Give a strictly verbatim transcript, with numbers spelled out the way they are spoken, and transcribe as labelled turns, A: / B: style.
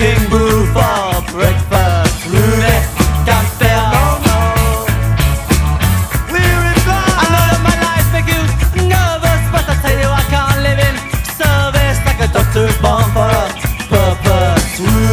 A: drinking brew for breakfast. Roulette can't spare no more. We reply. I know that my life make you nervous, but I tell you I can't live in service like a doctor's born for a purpose.